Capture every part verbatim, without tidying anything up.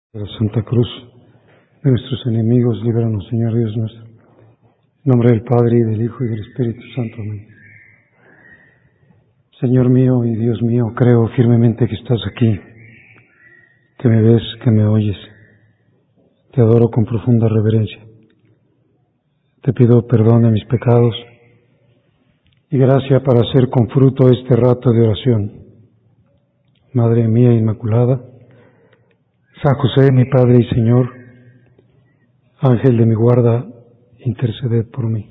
De la Santa Cruz de nuestros enemigos, líbranos, Señor Dios nuestro. En nombre del Padre, y del Hijo, y del Espíritu Santo. Amén. Señor mío y Dios mío, creo firmemente que estás aquí, que me ves, que me oyes. Te adoro con profunda reverencia. Te pido perdón de mis pecados y gracia para hacer con fruto este rato de oración. Madre mía Inmaculada, San José, mi Padre y Señor, Ángel de mi guarda, interceded por mí.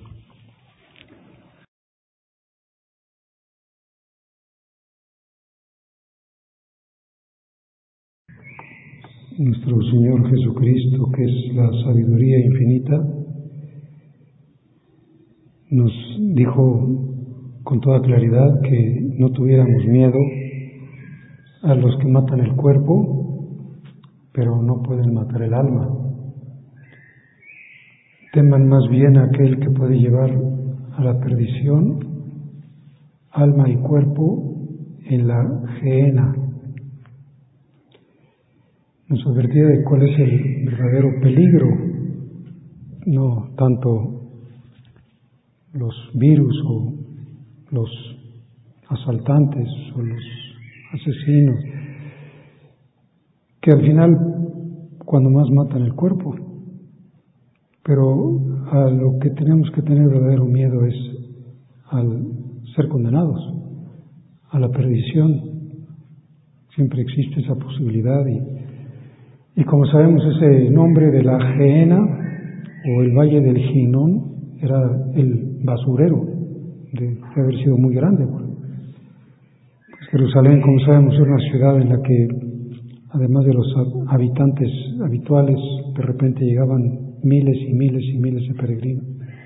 Nuestro Señor Jesucristo, que es la sabiduría infinita, nos dijo con toda claridad que no tuviéramos miedo a los que matan el cuerpo, pero no pueden matar el alma. Teman más bien a aquel que puede llevar a la perdición alma y cuerpo en la gehenna. Nos advertía de cuál es el verdadero peligro, no tanto los virus o los asaltantes o los asesinos, que al final cuando más matan el cuerpo, pero a lo que tenemos que tener verdadero miedo es al ser condenados a la perdición. Siempre existe esa posibilidad y, y como sabemos, ese nombre de la gehenna o el valle del Ginón era el basurero, de haber sido muy grande. Bueno, pues Jerusalén, como sabemos, es una ciudad en la que, además de los habitantes habituales, de repente llegaban miles y miles y miles de peregrinos.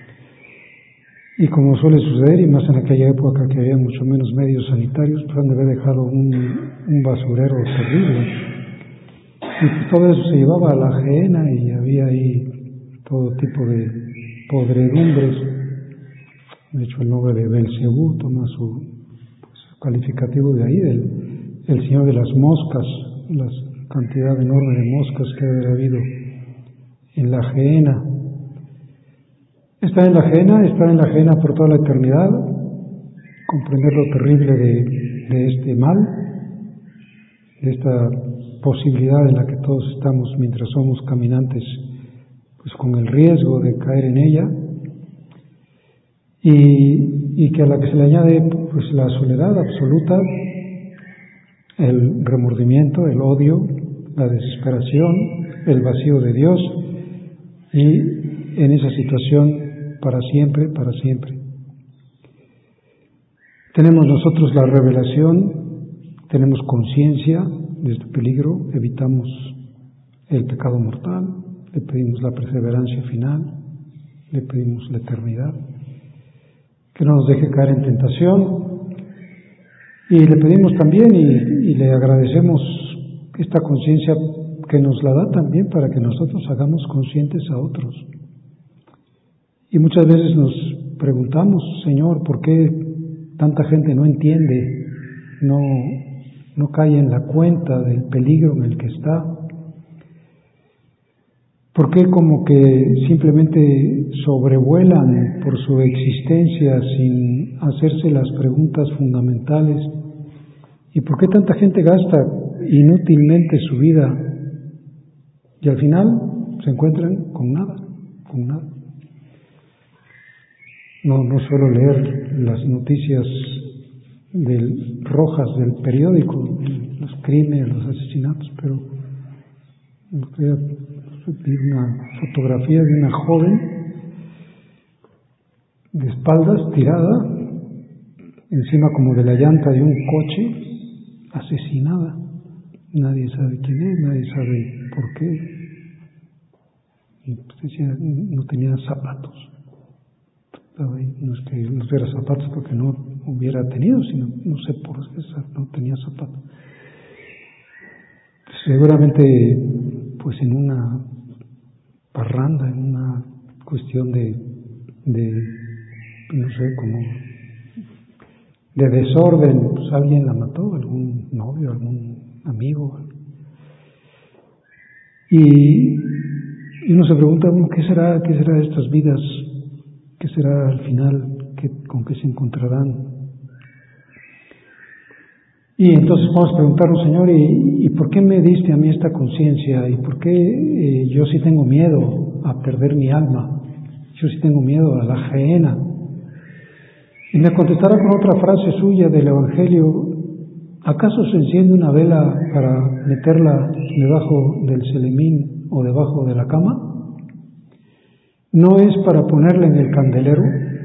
Y como suele suceder, y más en aquella época que había mucho menos medios sanitarios, pues han de haber dejado un, un basurero terrible. Y pues todo eso se llevaba a la gehenna y había ahí todo tipo de podredumbres. De hecho, el nombre de Belcebú toma su pues, calificativo de ahí, del el señor de las moscas, la cantidad enorme de moscas que debe haber habido en la gehenna. Está en la gehenna, está en la gehenna por toda la eternidad. Comprender lo terrible de, de este mal, de esta posibilidad en la que todos estamos mientras somos caminantes, pues con el riesgo de caer en ella, y, y que a la que se le añade pues la soledad absoluta, el remordimiento, el odio, la desesperación, el vacío de Dios, y en esa situación para siempre, para siempre. Tenemos nosotros la revelación, tenemos conciencia de este peligro, evitamos el pecado mortal, le pedimos la perseverancia final, le pedimos la eternidad, que no nos deje caer en tentación, y le pedimos también y, y le agradecemos esta conciencia que nos la da también para que nosotros hagamos conscientes a otros. Y muchas veces nos preguntamos, Señor, ¿por qué tanta gente no entiende, no, no cae en la cuenta del peligro en el que está? ¿Por qué como que simplemente sobrevuelan por su existencia sin hacerse las preguntas fundamentales? ¿Y por qué tanta gente gasta inútilmente su vida y al final se encuentran con nada, con nada? No, no suelo leer las noticias del, rojas del periódico, los crímenes, los asesinatos, pero vi una fotografía de una joven de espaldas tirada encima como de la llanta de un coche, asesinada. Nadie sabe quién es, nadie sabe por qué. Y pues decía, no tenía zapatos. No es que no tuviera zapatos porque no hubiera tenido, sino no sé por qué no tenía zapatos. Seguramente, pues en una parranda, en una cuestión de, de no sé, como de desorden, pues alguien la mató, algún novio, algún amigo. Y, y uno se pregunta, bueno, ¿qué será, qué será de estas vidas? ¿Qué será al final? ¿Qué, ¿Con qué se encontrarán? Y entonces vamos a preguntarnos, Señor, ¿y, y por qué me diste a mí esta conciencia? ¿Y por qué eh, yo sí tengo miedo a perder mi alma? Yo sí tengo miedo a la gehenna. Y me contestará con otra frase suya del Evangelio: ¿acaso se enciende una vela para meterla debajo del celemín o debajo de la cama? ¿No es para ponerla en el candelero?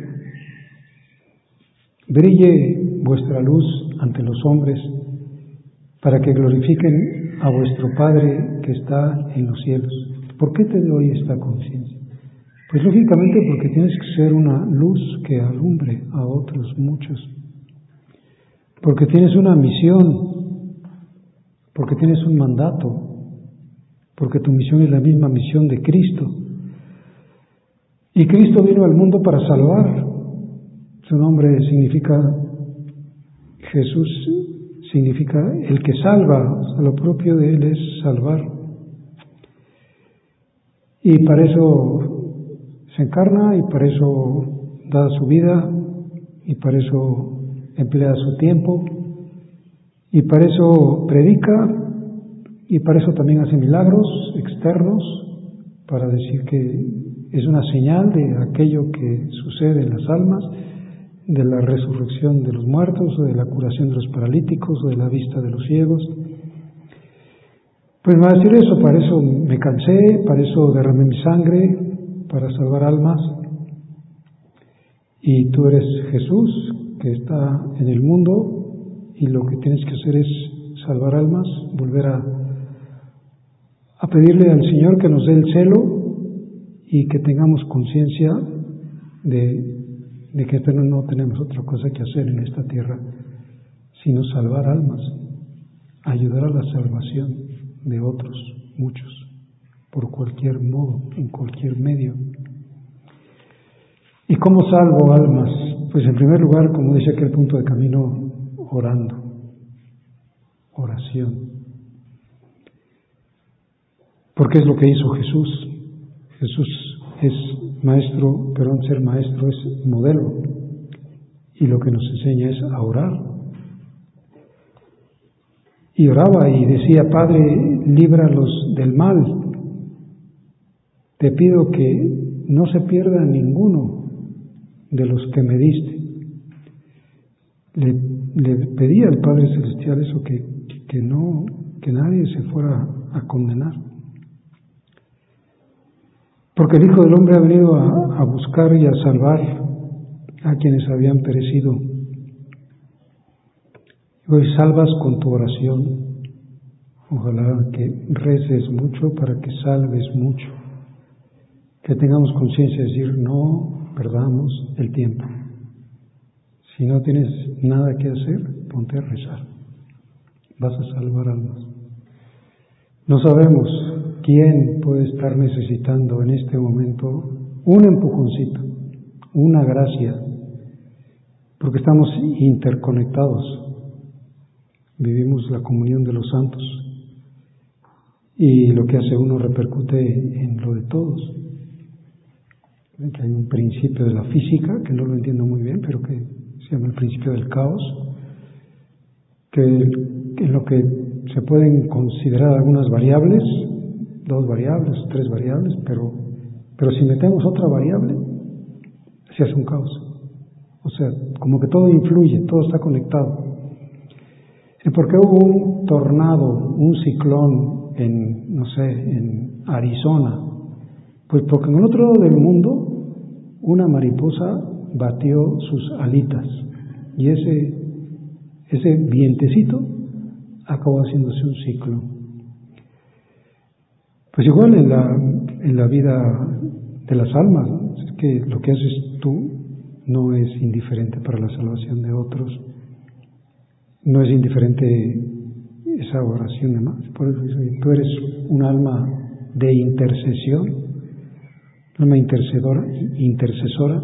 Brille vuestra luz ante los hombres, para que glorifiquen a vuestro Padre que está en los cielos. ¿Por qué te doy esta conciencia? Pues lógicamente porque tienes que ser una luz que alumbre a otros muchos, porque tienes una misión, porque tienes un mandato, porque tu misión es la misma misión de Cristo. Y Cristo vino al mundo para salvar. Su nombre significa, Jesús significa el que salva, o sea, lo propio de Él es salvar. Y para eso se encarna, y para eso da su vida, y para eso emplea su tiempo, y para eso predica, y para eso también hace milagros externos, para decir que es una señal de aquello que sucede en las almas, de la resurrección de los muertos, o de la curación de los paralíticos, o de la vista de los ciegos. Pues me va a decir eso, para eso me cansé, para eso derramé mi sangre, para salvar almas. Y tú eres Jesús, que está en el mundo, y lo que tienes que hacer es salvar almas, volver a, a pedirle al Señor que nos dé el celo y que tengamos conciencia de, de que no tenemos otra cosa que hacer en esta tierra sino salvar almas, ayudar a la salvación de otros, muchos, por cualquier modo, en cualquier medio. ¿Y cómo salvo almas? Pues en primer lugar, como dice aquel punto de camino, orando, oración. Porque es lo que hizo Jesús. Jesús es maestro, pero al ser maestro es modelo. Y lo que nos enseña es a orar. Y oraba y decía: Padre, líbralos del mal. Te pido que no se pierda ninguno de los que me diste. Le, le pedía al Padre Celestial eso, que, que no, que nadie se fuera a condenar. Porque el Hijo del Hombre ha venido a, a buscar y a salvar a quienes habían perecido. Hoy salvas con tu oración. Ojalá que reces mucho para que salves mucho. Que tengamos conciencia de decir: no perdamos el tiempo. Si no tienes nada que hacer, ponte a rezar. Vas a salvar almas. No sabemos quién puede estar necesitando en este momento un empujoncito, una gracia, porque estamos interconectados. Vivimos la comunión de los santos y lo que hace uno repercute en lo de todos. Que hay un principio de la física que no lo entiendo muy bien, pero que se llama el principio del caos, que en lo que se pueden considerar algunas variables, dos variables, tres variables, pero, pero si metemos otra variable, se hace un caos. O sea, como que todo influye, todo está conectado. ¿Y por qué hubo un tornado, un ciclón en, no sé, en Arizona? Pues porque en el otro lado del mundo una mariposa batió sus alitas y ese, ese vientecito acabó haciéndose un ciclo. Pues igual en la, en la vida de las almas, ¿no? Es que lo que haces tú no es indiferente para la salvación de otros, no es indiferente esa oración de más. Por eso tú eres un alma de intercesión, un alma intercedora, intercesora.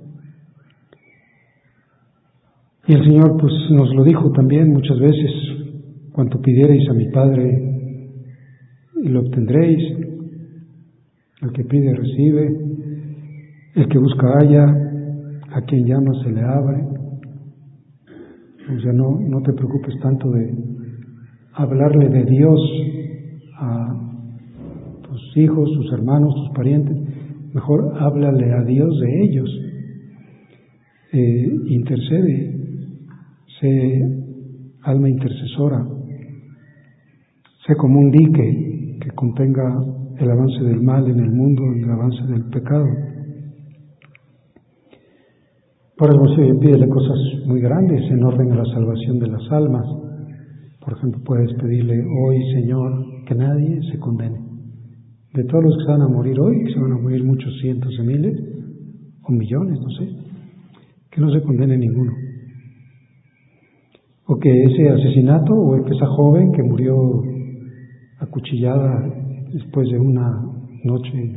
Y el Señor pues nos lo dijo también muchas veces: cuanto pidierais a mi Padre y lo obtendréis. El que pide recibe, el que busca halla, a quien llama se le abre. O sea, no, no te preocupes tanto de hablarle de Dios a tus hijos, tus hermanos, tus parientes. Mejor háblale a Dios de ellos. Eh, intercede, sé alma intercesora, sé como un dique que contenga el avance del mal en el mundo y el avance del pecado. Por el bolsillo pídele cosas muy grandes en orden a la salvación de las almas. Por ejemplo, puedes pedirle hoy, Señor, que nadie se condene. De todos los que se van a morir hoy, que se van a morir muchos cientos de miles o millones, no sé, que no se condene ninguno. O que ese asesinato, o que esa joven que murió acuchillada después de una noche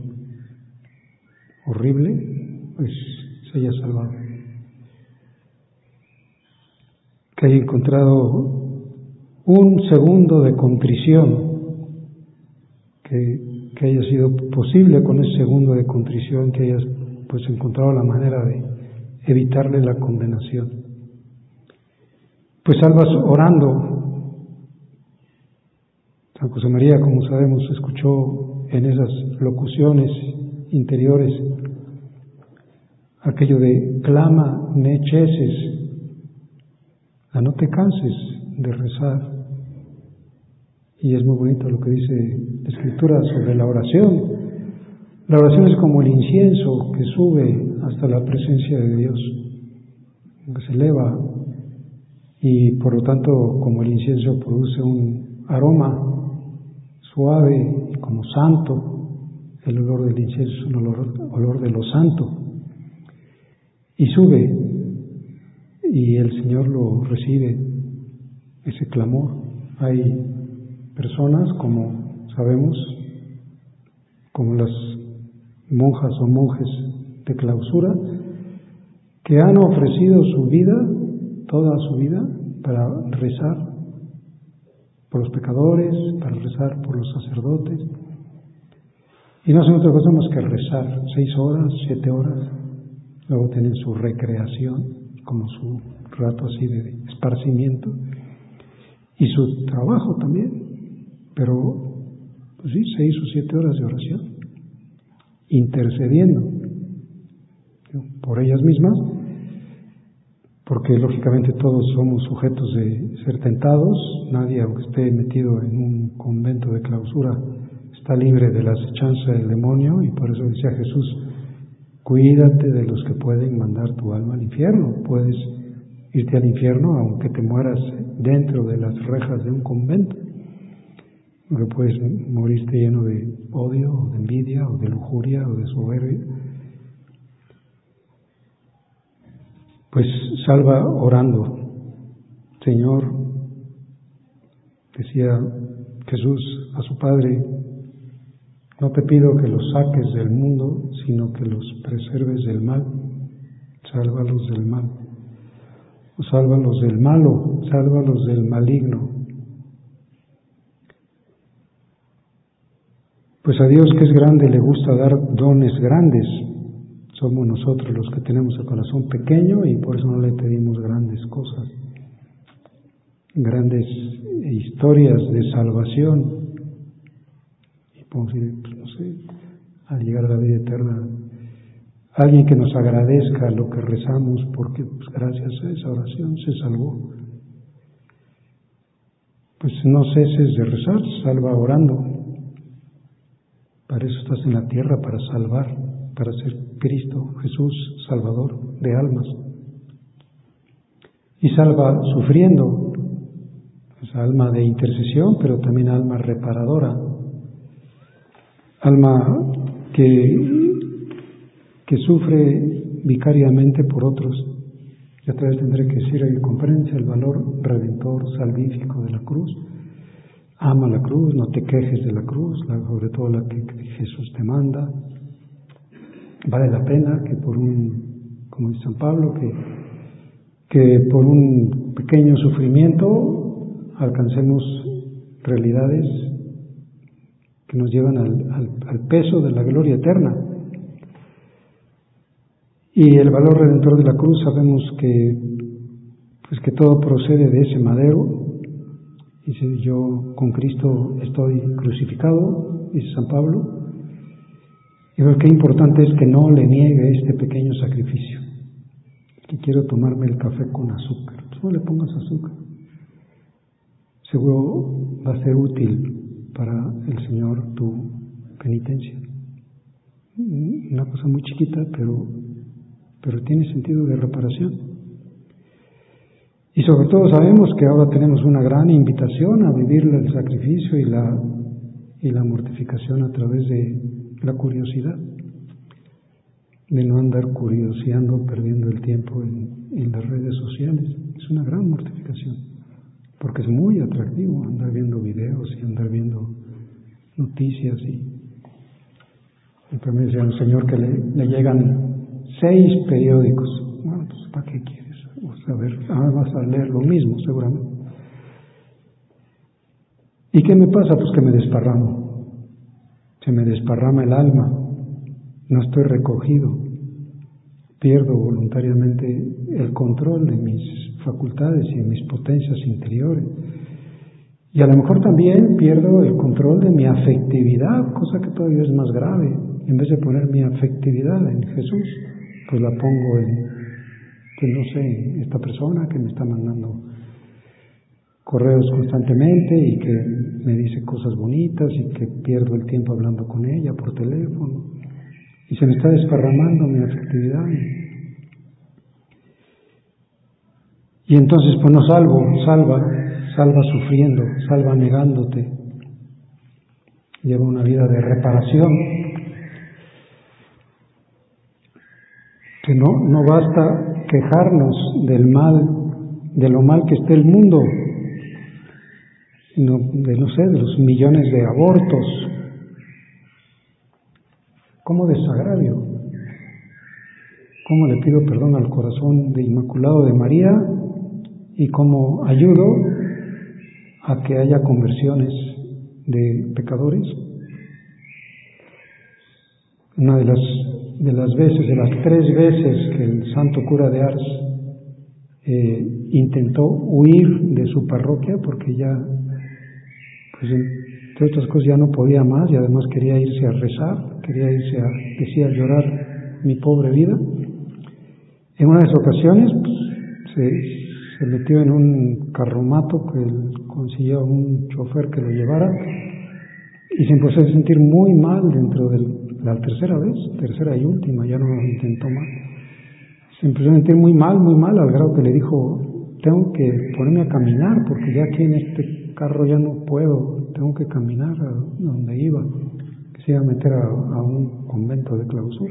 horrible, pues se haya salvado. Que haya encontrado un segundo de contrición, que, que haya sido posible con ese segundo de contrición, que hayas pues encontrado la manera de evitarle la condenación. Pues salvas orando. San José María, como sabemos, escuchó en esas locuciones interiores aquello de clama, ne ceses, a no te canses de rezar. Y es muy bonito lo que dice la Escritura sobre la oración. La oración es como el incienso que sube hasta la presencia de Dios, que se eleva, y por lo tanto, como el incienso produce un aroma suave y como santo, el olor del incienso es un olor, olor de lo santo, y sube, y el Señor lo recibe, ese clamor. Hay personas, como sabemos, como las monjas o monjes de clausura, que han ofrecido su vida, toda su vida, para rezar por los pecadores, para rezar por los sacerdotes, y no hacen otra cosa más que rezar, seis horas, siete horas, luego tienen su recreación, como su rato así de esparcimiento, y su trabajo también, pero pues sí, seis o siete horas de oración, intercediendo por ellas mismas, porque lógicamente todos somos sujetos de ser tentados. Nadie, aunque esté metido en un convento de clausura, está libre de la acechanza del demonio, y por eso decía Jesús, cuídate de los que pueden mandar tu alma al infierno. Puedes irte al infierno aunque te mueras dentro de las rejas de un convento, porque puedes morirte lleno de odio, o de envidia, o de lujuria, o de soberbia. Pues salva orando. Señor, decía Jesús a su Padre, no te pido que los saques del mundo, sino que los preserves del mal. Sálvalos del mal. O sálvalos del malo, sálvalos del maligno. Pues a Dios, que es grande, le gusta dar dones grandes. Somos nosotros los que tenemos el corazón pequeño y por eso no le pedimos grandes cosas, grandes historias de salvación. Y podemos decir, pues, no sé, al llegar a la vida eterna, alguien que nos agradezca lo que rezamos, porque pues, gracias a esa oración se salvó. Pues no ceses de rezar, salva orando. Para eso estás en la tierra, para salvar, para ser Cristo, Jesús, Salvador de almas. Y salva sufriendo, es alma de intercesión, pero también alma reparadora, alma que, que sufre vicariamente por otros. Y otra vez tendré que decir que comprendes el valor redentor, salvífico de la cruz. Ama la cruz, no te quejes de la cruz, sobre todo la que Jesús te manda. Vale la pena que por un, como dice San Pablo, que, que por un pequeño sufrimiento alcancemos realidades que nos llevan al, al, al peso de la gloria eterna. Y el valor redentor de la cruz, sabemos que, pues que todo procede de ese madero. Dice, yo con Cristo estoy crucificado, dice San Pablo. Y lo que importante es que no le niegue este pequeño sacrificio. Que quiero tomarme el café con azúcar. No le pongas azúcar. Seguro va a ser útil para el Señor tu penitencia. Una cosa muy chiquita, pero, pero tiene sentido de reparación. Y sobre todo sabemos que ahora tenemos una gran invitación a vivir el sacrificio y la, y la mortificación a través de la curiosidad, de no andar curioseando, perdiendo el tiempo en, en las redes sociales. Es una gran mortificación, porque es muy atractivo andar viendo videos y andar viendo noticias. Y, y también decía el Señor que le, le llegan seis periódicos. Bueno, pues ¿para qué quieres? A ver, ah, vas a leer lo mismo seguramente. ¿Y qué me pasa? Pues que me desparramo. Se me desparrama el alma. No estoy recogido. Pierdo voluntariamente el control de mis facultades y de mis potencias interiores. Y a lo mejor también pierdo el control de mi afectividad, cosa que todavía es más grave. En vez de poner mi afectividad en Jesús, pues la pongo en, pues no sé, esta persona que me está mandando correos constantemente y que me dice cosas bonitas y que pierdo el tiempo hablando con ella por teléfono. Y se me está desparramando mi afectividad. Y entonces pues no salvo, salva, salva sufriendo, salva negándote. Lleva una vida de reparación. Que no, no basta quejarnos del mal, de lo mal que esté el mundo, sino de, no sé, de los millones de abortos. ¿Cómo desagravio? ¿Cómo le pido perdón al corazón de Inmaculado de María? ¿Y cómo ayudo a que haya conversiones de pecadores? Una de las, de las veces, de las tres veces que el santo cura de Ars eh, intentó huir de su parroquia porque ya, pues entre otras cosas, ya no podía más y además quería irse a rezar, quería irse a, decía, llorar mi pobre vida. En una de esas ocasiones pues, se, se metió en un carromato que él consiguió a un chofer que lo llevara y se empezó a sentir muy mal dentro de la tercera vez, tercera y última, ya no lo intentó más. Se empezó a sentir muy mal, muy mal, al grado que le dijo, tengo que ponerme a caminar porque ya aquí en este carro ya no puedo, tengo que caminar a donde iba, que se iba a meter a, a un convento de clausura.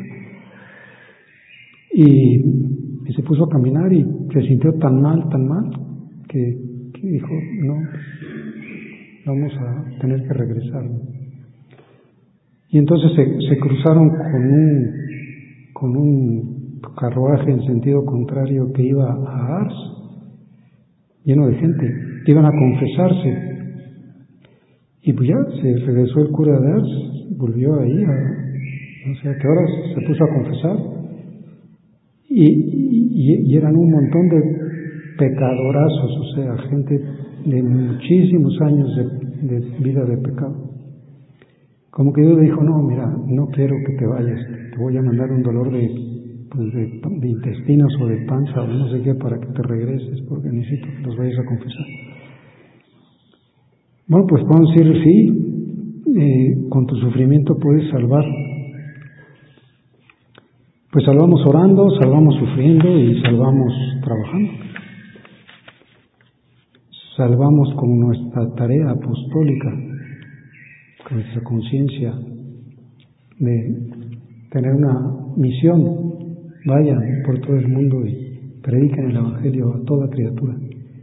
Y, y se puso a caminar y se sintió tan mal, tan mal, que, que dijo, no, vamos a tener que regresar. Y entonces se, se cruzaron con un, con un carruaje en sentido contrario que iba a Ars, lleno de gente, que iban a confesarse. Y pues ya se regresó el cura de Ars, volvió ahí a no sé a qué horas, se puso a confesar. Y, y, y eran un montón de pecadorazos, o sea, gente de muchísimos años de, de vida de pecado. Como que Dios le dijo, no, mira, no quiero que te vayas, te voy a mandar un dolor de, pues de, de intestinos o de panza o no sé qué para que te regreses, porque necesito que los vayas a confesar. Bueno, pues podemos decir, sí, eh, con tu sufrimiento puedes salvar. Pues salvamos orando, salvamos sufriendo y salvamos trabajando. Salvamos con nuestra tarea apostólica, con nuestra conciencia de tener una misión. Vayan por todo el mundo y prediquen el Evangelio a toda criatura.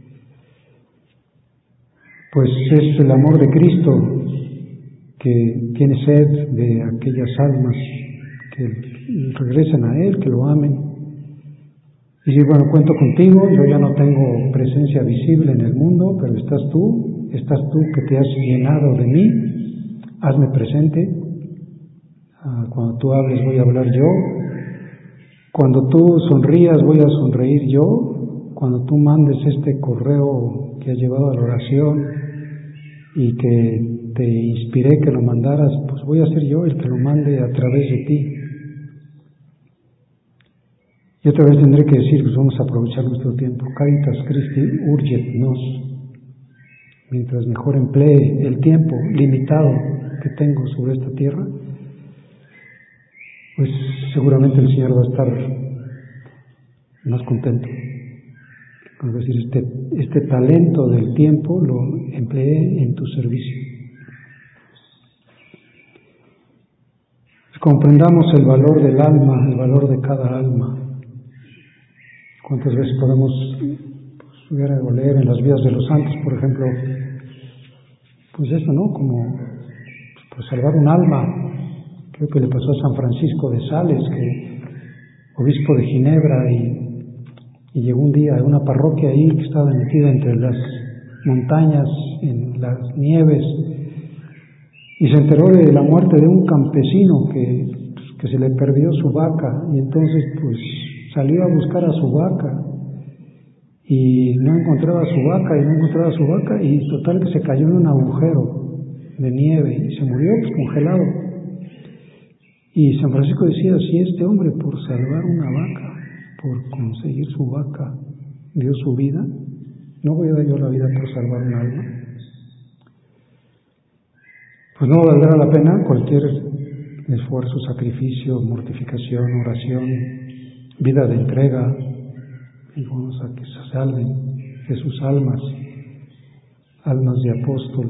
Pues es el amor de Cristo que tiene sed de aquellas almas que regresen a Él, que lo amen. Y decir, bueno, cuento contigo, yo ya no tengo presencia visible en el mundo, pero estás tú, estás tú que te has llenado de mí, hazme presente. Ah, cuando tú hables voy a hablar yo. Cuando tú sonrías voy a sonreír yo. Cuando tú mandes este correo que has llevado a la oración y que te inspiré que lo mandaras, pues voy a ser yo el que lo mande a través de ti. Y otra vez tendré que decir, pues vamos a aprovechar nuestro tiempo. Caritas Christi urget nos. Mientras mejor emplee el tiempo limitado que tengo sobre esta tierra, pues seguramente el Señor va a estar más contento. Es decir, este, este talento del tiempo lo empleé en tu servicio. Comprendamos el valor del alma, el valor de cada alma. ¿Cuántas veces podemos pues, ver o leer en las vidas de los santos, por ejemplo, pues eso, ¿no? Como pues, salvar un alma. Creo que le pasó a San Francisco de Sales, que obispo de Ginebra, y, y llegó un día a una parroquia ahí que estaba metida entre las montañas, en las nieves, y se enteró de la muerte de un campesino que, pues, que se le perdió su vaca, y entonces pues salió a buscar a su vaca y no encontraba su vaca y no encontraba su vaca y total que se cayó en un agujero de nieve y se murió pues congelado. Y San Francisco decía, si este hombre por salvar una vaca, por conseguir su vaca, dio su vida, ¿no voy a dar yo la vida por salvar un alma? Pues no valdrá la pena cualquier esfuerzo, sacrificio, mortificación, oración, vida de entrega, y vamos a que se salven Jesús almas, almas de apóstol.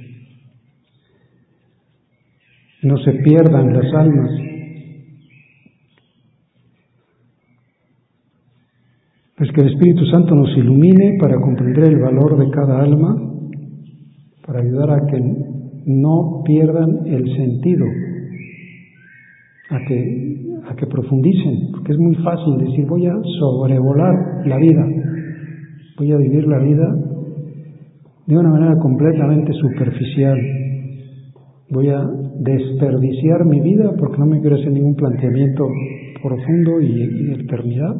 No se pierdan las almas. Pues que el Espíritu Santo nos ilumine para comprender el valor de cada alma, para ayudar a que no pierdan el sentido, a que, a que profundicen, porque es muy fácil decir voy a sobrevolar la vida, voy a vivir la vida de una manera completamente superficial, voy a desperdiciar mi vida porque no me quiero hacer ningún planteamiento profundo y, y de eternidad.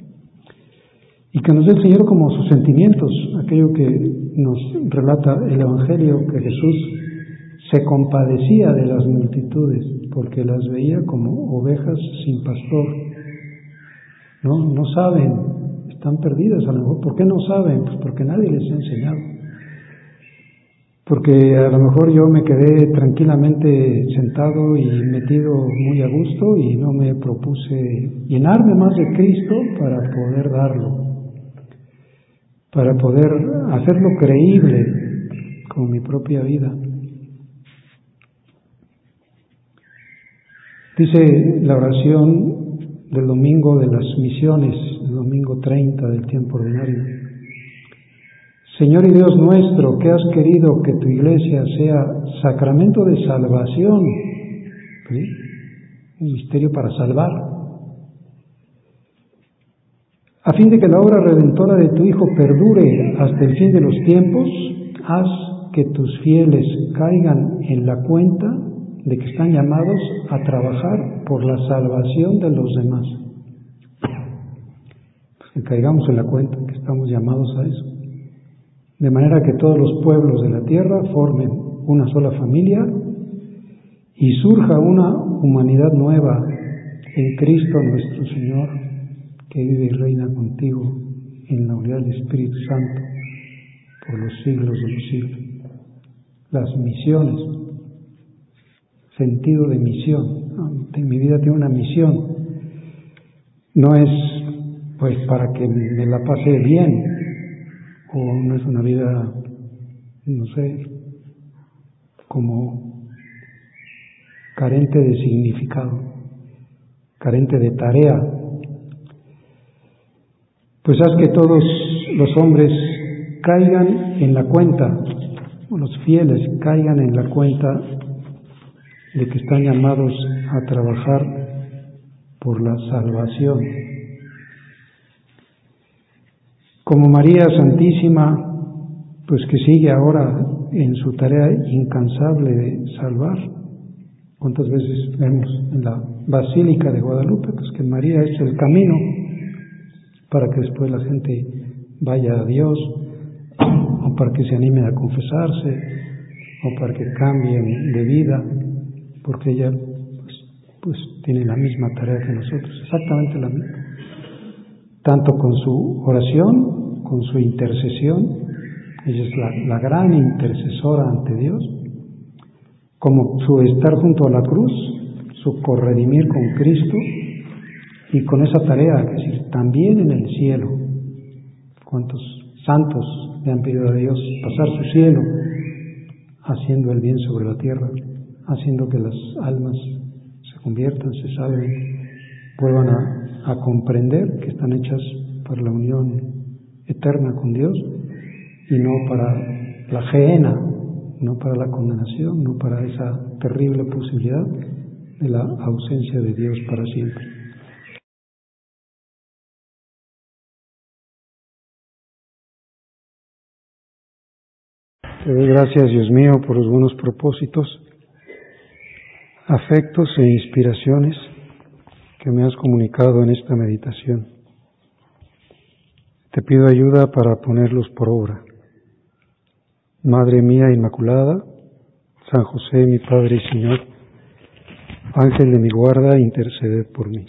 Y que nos dé el Señor como sus sentimientos, aquello que nos relata el Evangelio, que Jesús se compadecía de las multitudes porque las veía como ovejas sin pastor. No, no saben, están perdidas a lo mejor. ¿Por qué no saben? Pues porque nadie les ha enseñado. Porque a lo mejor yo me quedé tranquilamente sentado y metido muy a gusto y no me propuse llenarme más de Cristo para poder darlo, para poder hacerlo creíble con mi propia vida. Dice la oración del domingo de las misiones, el domingo treinta del tiempo ordinario. Señor y Dios nuestro, que has querido que tu iglesia sea sacramento de salvación, ¿sí? Un misterio para salvar, a fin de que la obra redentora de tu Hijo perdure hasta el fin de los tiempos, haz que tus fieles caigan en la cuenta de que están llamados a trabajar por la salvación de los demás. Pues que caigamos en la cuenta que estamos llamados a eso. De manera que todos los pueblos de la tierra formen una sola familia y surja una humanidad nueva en Cristo nuestro Señor, que vive y reina contigo en la unidad del Espíritu Santo por los siglos de los siglos. Las misiones, sentido de misión. Mi vida tiene una misión. No es pues para que me la pase bien, o no es una vida, no sé, como carente de significado, carente de tarea. Pues haz que todos los hombres caigan en la cuenta, los fieles caigan en la cuenta de que están llamados a trabajar por la salvación. Como María Santísima, pues que sigue ahora en su tarea incansable de salvar. ¿Cuántas veces vemos en la Basílica de Guadalupe pues que María es el camino para que después la gente vaya a Dios, o para que se animen a confesarse, o para que cambien de vida, porque ella pues, pues tiene la misma tarea que nosotros, exactamente la misma, tanto con su oración, con su intercesión. Ella es la, la gran intercesora ante Dios, como su estar junto a la cruz, su corredimir con Cristo, y con esa tarea, es decir, también en el cielo. ¿Cuántos santos le han pedido a Dios pasar su cielo haciendo el bien sobre la tierra, haciendo que las almas se conviertan, se salven, vuelvan a, a comprender que están hechas para la unión eterna con Dios y no para la gehenna, no para la condenación, no para esa terrible posibilidad de la ausencia de Dios para siempre? Te doy gracias, Dios mío, por los buenos propósitos, afectos e inspiraciones que me has comunicado en esta meditación. Te pido ayuda para ponerlos por obra. Madre mía Inmaculada, San José, mi Padre y Señor, Ángel de mi guarda, interceded por mí.